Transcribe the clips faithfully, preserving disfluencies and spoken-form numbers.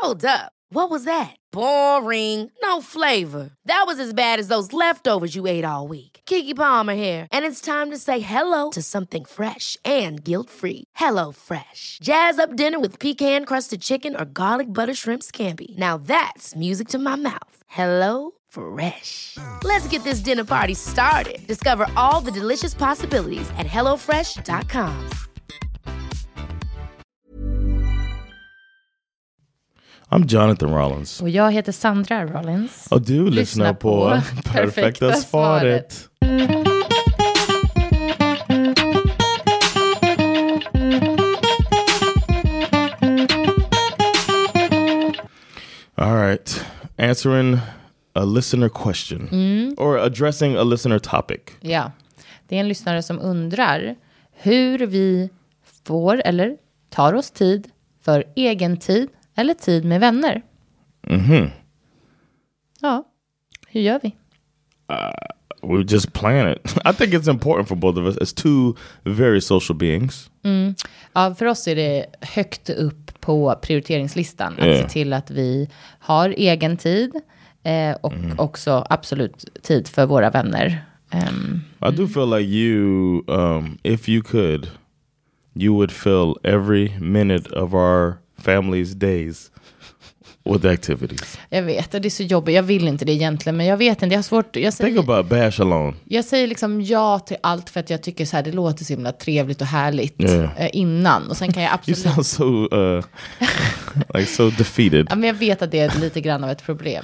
Hold up. What was that? Boring. No flavor. That was as bad as those leftovers you ate all week. Keke Palmer here, and it's time to say hello to something fresh and guilt-free. Hello Fresh. Jazz up dinner with pecan-crusted chicken or garlic butter shrimp scampi. Now that's music to my mouth. Hello Fresh. Let's get this dinner party started. Discover all the delicious possibilities at hello fresh dot com. I'm Jonathan Rollins. Och jag heter Sandra Rollins. Och du lyssnar, lyssnar på, på Perfekta svaret. All right. Answering a listener question. Mm. Or addressing a listener topic. Ja. Det är en lyssnare som undrar hur vi får eller tar oss tid för egen tid eller tid med vänner. Mhm. Ja. Hur gör vi? Uh, we just plan it. I think it's important for both of us as two very social beings. Mm. Ja, för oss är det högt upp på prioriteringslistan att yeah. se till att vi har egen tid eh, och mm. också absolut tid för våra vänner. Um, I do feel like you, um, if you could, you would fill every minute of our family's days with activities. Jag vet, det är så jobbigt. Jag vill inte det egentligen, men jag vet inte. Jag har svårt. Jag säger, Think about Bash alone. Jag säger liksom ja till allt för att jag tycker så här, det låter så himla trevligt och härligt yeah. eh, innan. Och sen kan jag absolut... You sound so, uh, like so defeated. Ja, men jag vet att det är lite grann av ett problem.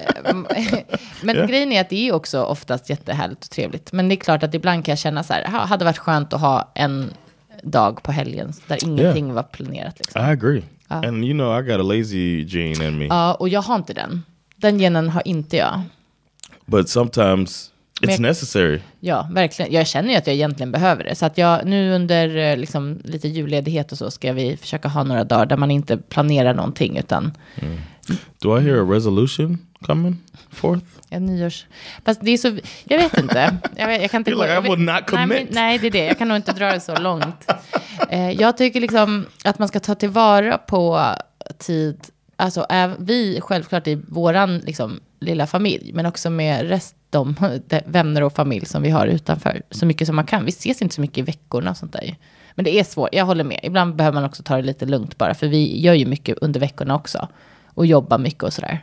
Men yeah. grejen är att det är också oftast jättehärligt och trevligt. Men det är klart att ibland kan jag känna så här, hade varit skönt att ha en dag på helgen där ingenting yeah. var planerat. Liksom. I agree. Ja. And you know, I got a lazy gene in me. Ja, och jag har inte den. Den genen har inte jag. But sometimes it's jag, necessary. Ja, verkligen. Jag känner ju att jag egentligen behöver det. Så att jag nu under liksom, lite julledighet och så ska vi försöka ha några dagar där man inte planerar någonting utan... Mm. Do I hear a resolution coming forth? Ja, nyårs... Fast det är så... Jag vet inte. Jag, vet, jag kan inte... You're like, I will not commit. Nej, men, nej, det är det. Jag kan nog inte dra det så långt. Eh, jag tycker liksom att man ska ta tillvara på tid. Alltså är vi självklart i våran liksom, lilla familj. Men också med rest de, de vänner och familj som vi har utanför. Så mycket som man kan. Vi ses inte så mycket i veckorna och sånt där. Men det är svårt. Jag håller med. Ibland behöver man också ta det lite lugnt bara. För vi gör ju mycket under veckorna också. Och jobbar mycket och sådär.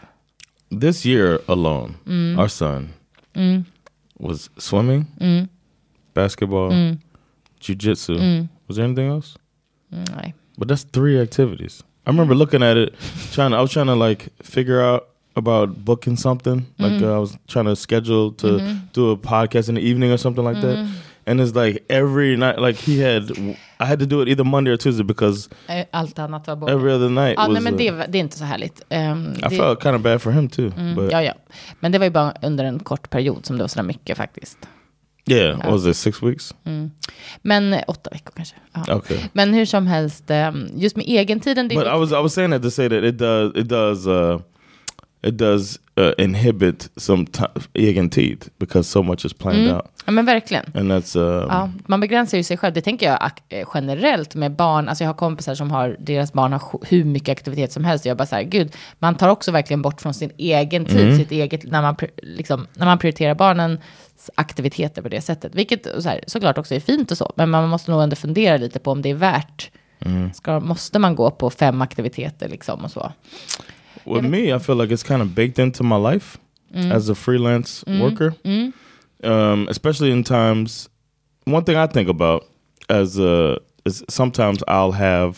This year alone, mm. our son mm. was swimming, mm. basketball, mm. jiu-jitsu. Mm. Was there anything else? Mm, nej. But that's three activities. I remember looking at it, trying to, I was trying to like figure out about booking something. Like mm. uh, I was trying to schedule to mm-hmm. do a podcast in the evening or something like mm. that. And it's like every night, like he had, I had to do it either Monday or Tuesday because allt annat var bort. Every other night ja, was... Nej, men a, det, det är inte så härligt. Um, I det, felt kind of bad for him too. Mm, but, ja, ja. Men det var ju bara under en kort period som det var så mycket faktiskt. Yeah, ja. was it six weeks? Mm. Men åtta veckor kanske. Ja. Okay. Men hur som helst, um, just med egentiden... Det but I was, I was saying that to say that it does, it does, uh, it does uh, inhibit some t- egen tid because so much is planned mm. out. Ja, men verkligen. And that's, um, ja, man begränsar ju sig själv. Det tänker jag generellt med barn. Alltså jag har kompisar som har, deras barn har hur mycket aktivitet som helst. Jag bara så här, gud, man tar också verkligen bort från sin egen tid, mm. sitt eget, när man, liksom, när man prioriterar barnens aktiviteter på det sättet. Vilket så här, såklart också är fint och så. Men man måste nog ändå fundera lite på om det är värt. Mm. Ska, måste man gå på fem aktiviteter liksom och så? With me, I feel like it's kind of baked into my life mm. as a freelance mm. worker. Mm. Um, especially in times, one thing I think about as uh, is sometimes I'll have,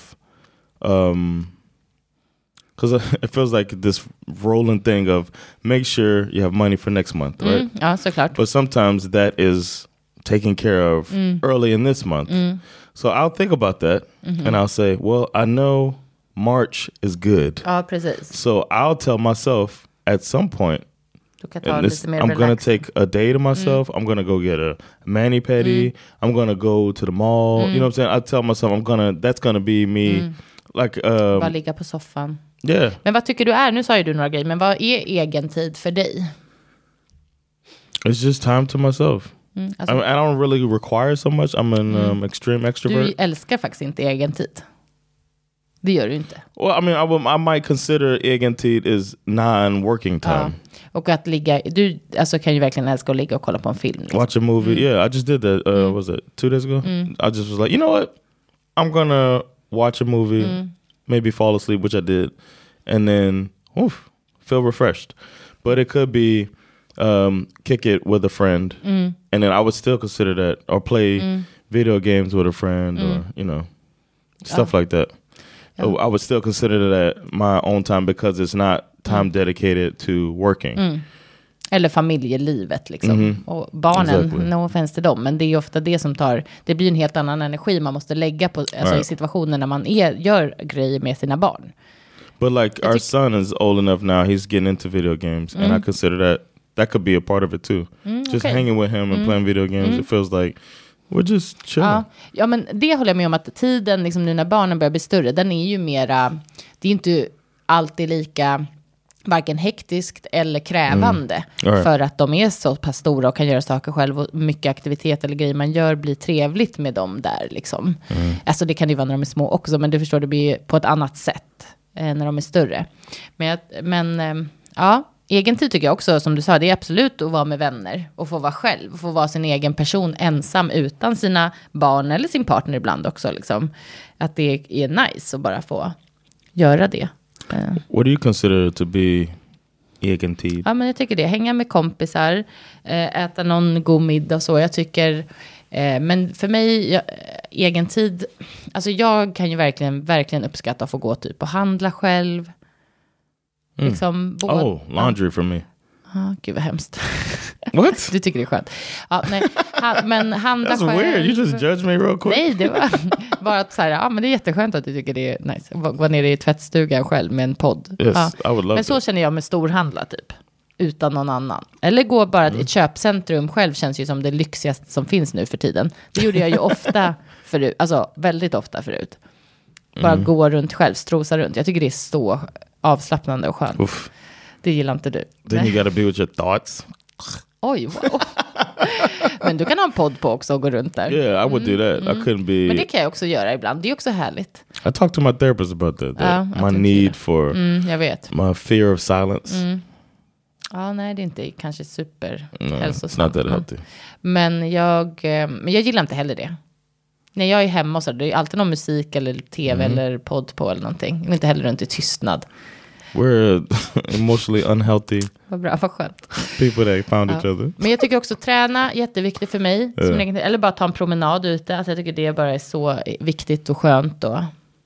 um, because it feels like this rolling thing of make sure you have money for next month, right? Mm. Ja, såklart. But sometimes that is taken care of mm. early in this month. Mm. So I'll think about that mm-hmm. and I'll say, well, I know March is good. Ja, precis. So I'll tell myself at some point, and this, I'm going to take a day to myself. Mm. I'm going to go get a mani-pedi. Mm. I'm going to go to the mall. Mm. You know what I'm saying? I tell myself I'm going to, that's going to be me. Mm. Like, um, bara ligga på soffan. Yeah. Men vad tycker du är, nu sa ju du några grejer, men vad är egen tid för dig? It's just time to myself. Mm, alltså, I, I don't really require so much. I'm an mm. um, extreme extrovert. Du älskar faktiskt inte egen tid. Det gör du inte. Well, I mean, I, would, I might consider egen tid is non-working time. Ja. Och att ligga, du alltså, kan ju verkligen älska att ligga och kolla på en film. Liksom. Watch a movie. Mm. Yeah, I just did that. Uh, mm. Was it two days ago? Mm. I just was like, you know what? I'm gonna watch a movie, mm. maybe fall asleep, which I did, and then oof, feel refreshed. But it could be um, kick it with a friend, mm. and then I would still consider that, or play mm. video games with a friend, mm. or you know, stuff oh. like that. Yeah. I would still consider that my own time because it's not time mm. dedicated to working. Mm. Eller familjelivet liksom. Mm-hmm. Och barnen, exactly. No offense till dem, men det är ofta det som tar, det blir en helt annan energi man måste lägga på, alltså right. i situationer när man är, gör grejer med sina barn. But like our son is old enough now, he's getting into video games, mm. and I consider that that could be a part of it too. Mm, just okay. hanging with him and mm. playing video games, mm. it feels like we're just chilling. Ja. ja, men det håller jag med om, att tiden liksom nu när barnen börjar bli större, den är ju mera, det är inte alltid lika varken hektiskt eller krävande mm. right. för att de är så pass stora och kan göra saker själv, och mycket aktivitet eller grejer man gör blir trevligt med dem där liksom. Mm. Alltså det kan ju vara när de är små också, men du förstår, det blir på ett annat sätt eh, när de är större. Men, jag, men eh, ja, egen tid tycker jag också, som du sa, det är absolut att vara med vänner och få vara själv, få vara sin egen person ensam utan sina barn eller sin partner ibland också liksom. Att det är nice att bara få göra det. Uh. What do you consider to be egen tid? Ja, men jag tycker det. Hänga med kompisar, äta någon god middag och så. Jag tycker, men för mig, jag, egen tid, alltså jag kan ju verkligen, verkligen uppskatta att få gå typ och handla själv. Mm. Liksom, både, oh, laundry ja. For me. Ja, gud vad hemskt. What? Du tycker det är skönt. Ja, nej, ha, men handla That's själv. Weird, you just judge me real quick. Nej, det var bara att så här, ja men det är jätteskönt att du tycker det är nice. Gå ner i tvättstugan själv med en podd. Yes, ja. I would love men så it. känner jag med storhandla typ. Utan någon annan. Eller gå bara till mm. ett köpcentrum själv, känns ju som det lyxigaste som finns nu för tiden. Det gjorde jag ju ofta förut, alltså väldigt ofta förut. Bara mm. gå runt själv, strosa runt. Jag tycker det är så avslappnande och skönt. Uff. Det gillar inte du. Then Nej. You gotta be with your thoughts. Oj, wow. Men du kan ha en podd på också och gå runt där. Yeah, I would mm, do that. Mm. I couldn't be... Men det kan jag också göra ibland. Det är också härligt. I talked to my therapist about that. that ja, my need for... Mm, jag vet. My fear of silence. Mm. Ja, nej, det är inte kanske super no, hälsosamt. Not that healthy. Men jag, men jag gillar inte heller det. När jag är hemma och så, det är alltid någon musik eller tv mm. eller podd på eller någonting. Jag vill inte heller runt i tystnad. We're emotionally unhealthy. Vad bra, vad skönt. People that found ja. each other. Men jag tycker också träna, jätteviktigt för mig. Yeah. Som egen, eller bara ta en promenad ute. Alltså jag tycker det bara är så viktigt och skönt. Och,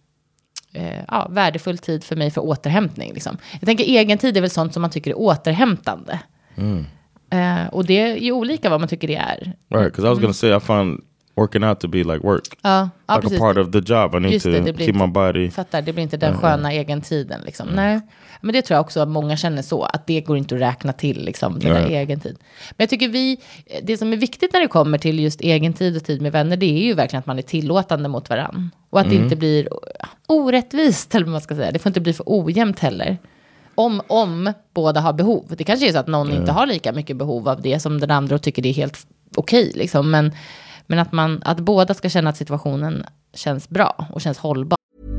eh, ja, värdefull tid för mig för återhämtning. Liksom. Jag tänker egen tid är väl sånt som man tycker är återhämtande. Mm. Eh, och det är ju olika vad man tycker det är. Right, because I was mm. going to say I found working out to be like work. Ja, ja, like precis. A part of the job. I need Just to det, det keep my body. Fattar, det blir inte den sköna uh, egen tiden. Liksom. Mm. Nej. Men det tror jag också att många känner så. Att det går inte att räkna till liksom, den där egen tid. Men jag tycker vi, det som är viktigt när det kommer till just egen tid och tid med vänner, det är ju verkligen att man är tillåtande mot varann. Och att mm. det inte blir orättvist, eller vad man ska säga. Det får inte bli för ojämnt heller. Om, om båda har behov. Det kanske är så att någon mm. inte har lika mycket behov av det som den andra och tycker det är helt okej. Liksom. Men, men att, man, att båda ska känna att situationen känns bra och känns hållbar.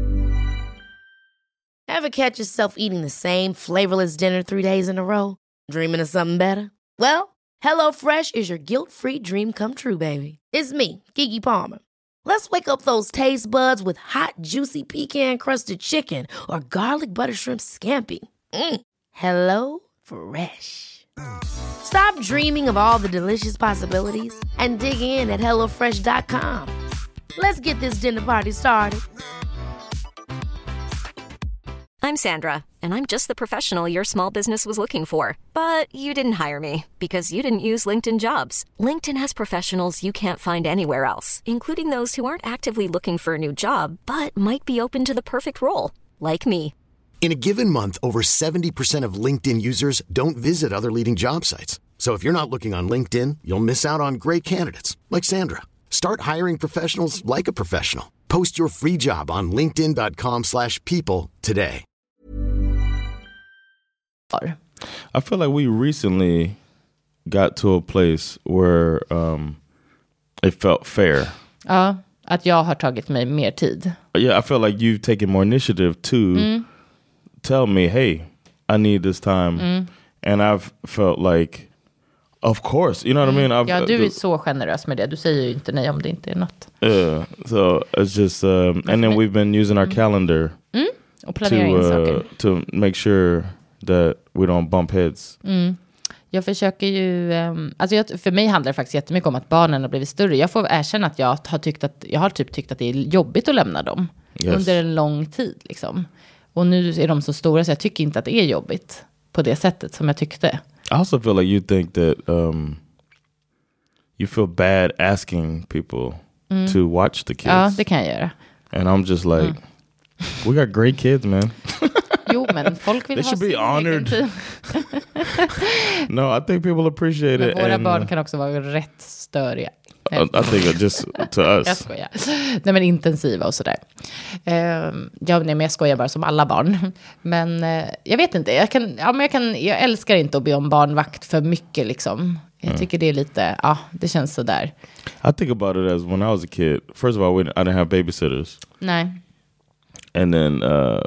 Ever catch yourself eating the same flavorless dinner three days in a row? Dreaming of something better? Well, HelloFresh is your guilt-free dream come true, baby. It's me, Keke Palmer. Let's wake up those taste buds with hot, juicy pecan-crusted chicken or garlic butter shrimp scampi. Mm. Hello Fresh. Stop dreaming of all the delicious possibilities and dig in at hello fresh dot com. Let's get this dinner party started. I'm Sandra, and I'm just the professional your small business was looking for. But you didn't hire me because you didn't use LinkedIn Jobs. LinkedIn has professionals you can't find anywhere else, including those who aren't actively looking for a new job, but might be open to the perfect role, like me. In a given month, over seventy percent of LinkedIn users don't visit other leading job sites. So if you're not looking on LinkedIn, you'll miss out on great candidates, like Sandra. Start hiring professionals like a professional. Post your free job on linkedin dot com slash people today. I feel like we recently got to a place where um, it felt fair. Ja, Att jag har tagit mig mer tid. Yeah, I feel like you've taken more initiative to mm. tell me, hey, I need this time. Mm. And I've felt like, of course, you know what mm. I mean? I've, ja, du är så generös med det. Du säger ju inte nej om det inte är något. Yeah, so it's just, um, and then we've been using our calendar mm. och planera to, in saker. Uh, to make sure that we don't bump heads. Mm. Jag försöker ju, um, alltså jag, för mig handlar det faktiskt jättemycket om att barnen har blivit större. Jag får erkänna att jag har tyckt att, jag har typ tyckt att det är jobbigt att lämna dem yes. under en lång tid liksom. Och nu är de så stora så jag tycker inte att det är jobbigt på det sättet som jag tyckte. I also feel like you think that um, you feel bad asking people mm. to watch the kids. Ja, det kan jag göra. And I'm just like, mm. we got great kids, man. Jo, men folk vill they ha should be honored. No, I think people appreciate men it. Våra and, barn kan också vara rätt störiga. I, I think just to us. Jag skojar. Nej, men intensiva och sådär. Uh, ja, nej, men jag skojar bara som alla barn. Men uh, jag vet inte. Jag, kan, ja, men jag, kan, jag älskar inte att be om barnvakt för mycket liksom. Jag mm. tycker det är lite, ja, det känns sådär. I think about it as when I was a kid. First of all, I didn't have babysitters. Nej. And then uh,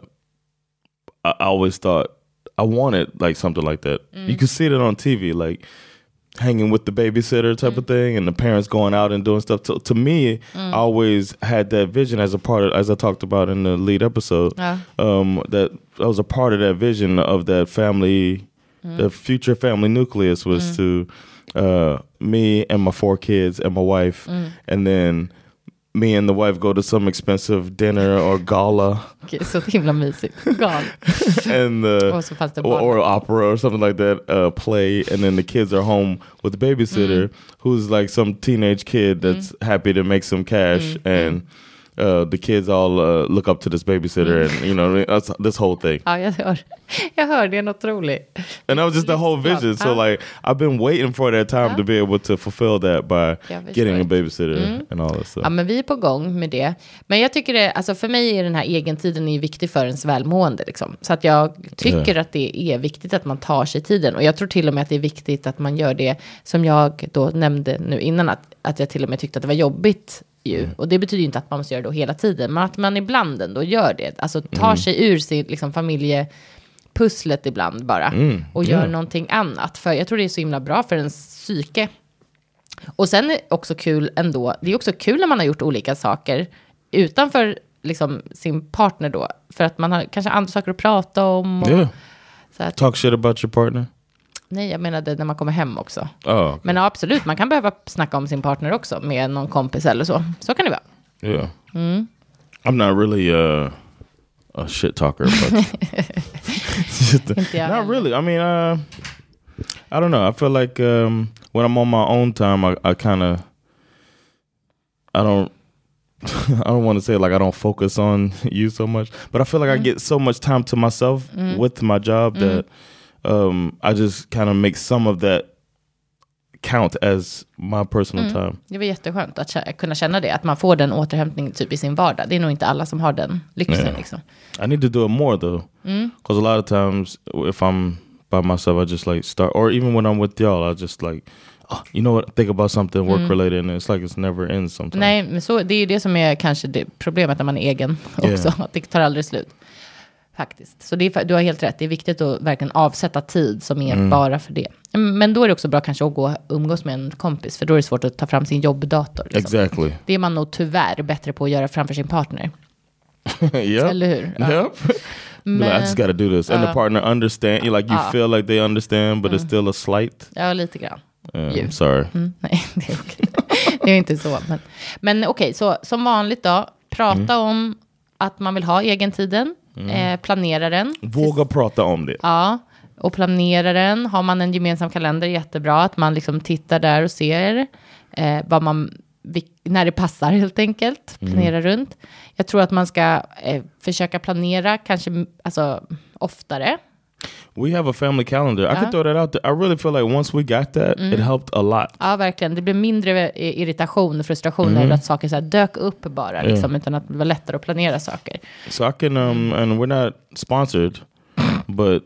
I always thought I wanted like something like that. Mm. You could see it on T V, like hanging with the babysitter type mm. of thing, and the parents going out and doing stuff. To, to me, mm. I always had that vision as a part of, as I talked about in the lead episode, yeah. um, that I was a part of that vision of that family, mm. the future family nucleus was mm. to uh, me and my four kids and my wife, mm. and then me and the wife go to some expensive dinner or gala. Okay, så himla mysigt. Gala. and uh, or, or opera or something like that, uh, play, and then the kids are home with the babysitter mm. who's like some teenage kid that's mm. happy to make some cash mm. and uh, the kids all uh, look up to this babysitter mm. and you know that's this whole thing. Ja, jag hör. Jag hör det är något roligt. And that was just the whole vision. So like I've been waiting for that time to be able to fulfill that by getting a babysitter mm. and all that stuff. Ja, men vi är på gång med det. Men jag tycker det, alltså för mig är den här egentiden är viktig för ens välmående liksom. Så att jag tycker yeah. att det är viktigt att man tar sig tiden. Och jag tror till och med att det är viktigt att man gör det som jag då nämnde nu innan. Att, att jag till och med tyckte att det var jobbigt ju. Mm. Och det betyder ju inte att man måste göra det hela tiden. Men att man ibland ändå gör det. Alltså tar mm. sig ur sin liksom, familje pusslet ibland bara mm, och gör yeah. någonting annat, för jag tror det är så himla bra för ens psyke. Och sen är det också kul ändå, det är också kul när man har gjort olika saker utanför liksom sin partner då, för att man har kanske andra saker att prata om och, yeah. så att, talk shit about your partner. Nej, jag menade när man kommer hem också. Oh, okay. Men ja, absolut, man kan behöva snacka om sin partner också med någon kompis eller så. Så kan det vara. Yeah. Mm. I'm not really uh a shit talker, but not really. I mean, uh, I don't know. I feel like um, when I'm on my own time, I, I kind of, I don't, I don't want to say like I don't focus on you so much, but I feel like mm. I get so much time to myself mm. with my job mm. that um, I just kind of make some of that count as my personal mm. time. Det var jätteskönt att k- kunna känna det, att man får den återhämtningen typ i sin vardag. Det är nog inte alla som har den lyxen yeah. liksom. I need to do it more though, because mm. a lot of times if I'm by myself I just like start, or even when I'm with y'all I just like oh, you know what, think about something work mm. related and it's like it's never ends sometimes. Nej, men så, det är ju det som är kanske det problemet när man är egen också, yeah. att det tar aldrig slut. Faktiskt. Så det är, du har helt rätt. Det är viktigt att verkligen avsätta tid som är mm. bara för det. Men då är det också bra kanske att gå umgås med en kompis. För då är det svårt att ta fram sin jobbdator. Liksom. Exactly. Det är man nog tyvärr bättre på att göra framför sin partner. Yep. Eller hur? Ja. Yep. Men, like, I just gotta do this. And uh, the partner understand. You, like, you uh, feel like they understand, but mm. it's still a slight. Ja, lite grann. Um, sorry. Mm, nej, det är okej. Det är inte så. Men, men okej, okay, så som vanligt då. Prata mm. om att man vill ha egentiden. Mm. Eh, planera den. Våga Tills, prata om det. Ja, och planera den. Har man en gemensam kalender, jättebra. Att man liksom tittar där och ser eh, vad man, när det passar helt enkelt. Planera mm. runt. Jag tror att man ska eh, försöka planera kanske alltså, oftare. We have a family calendar. I uh-huh. could throw that out there. I really feel like once we got that, mm. it helped a lot. Ja, verkligen. Det blev mindre irritation och frustration mm. över att saker så här dök upp bara, liksom, yeah. utan att det var lättare att planera saker. So I can, um, and we're not sponsored, but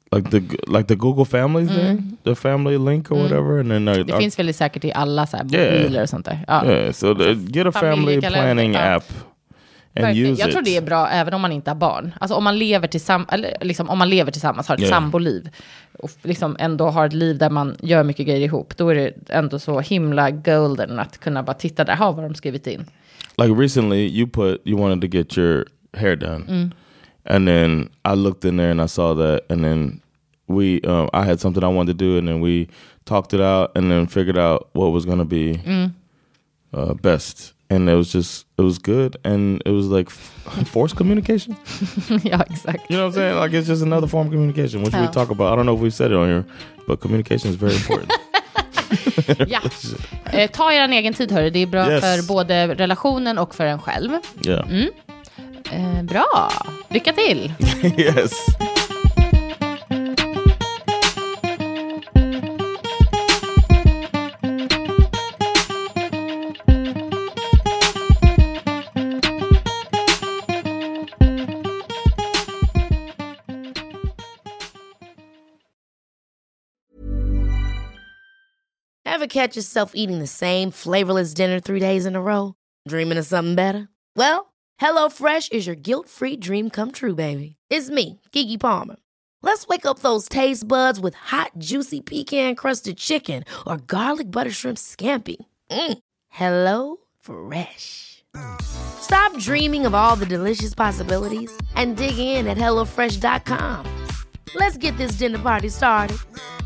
like the like the Google Family thing, mm. the family link or mm. whatever, and then uh, det uh, finns väl säkert i alla så här mobiler yeah. och sånt där. Ja. Yeah, so the, get a family planning ja. app and Verkligen. use Jag it. tror det är bra även om man inte har barn. Alltså om man lever tillsammans, eller liksom om man lever tillsammans, har ett yeah. samboliv och liksom ändå har ett liv där man gör mycket grejer ihop, då är det ändå så himla golden att kunna bara titta där, ha vad de skrivit in. Like recently you put you wanted to get your hair done. Mm. And then I looked in there and I saw that, and then we, um, I had something I wanted to do, and then we talked it out, and then figured out what was going to be mm. uh, best. And it was just, it was good, and it was like f- forced communication. Yeah, exactly. You know what I'm saying? Like it's just another form of communication, which oh. we talk about. I don't know if we said it on here, but communication is very important. Ja. eh, ta er en egen tid, hörru. Det är bra yes. för både relationen och för en själv. Yeah. Mm. Eh, bra. Lycka till. Yes. Ever catch yourself eating the same flavorless dinner three days in a row? Dreaming of something better? Well, HelloFresh is your guilt-free dream come true, baby. It's me, Keke Palmer. Let's wake up those taste buds with hot, juicy pecan-crusted chicken or garlic butter shrimp scampi. Mm. Hello Fresh. Stop dreaming of all the delicious possibilities and dig in at hello fresh dot com. Let's get this dinner party started.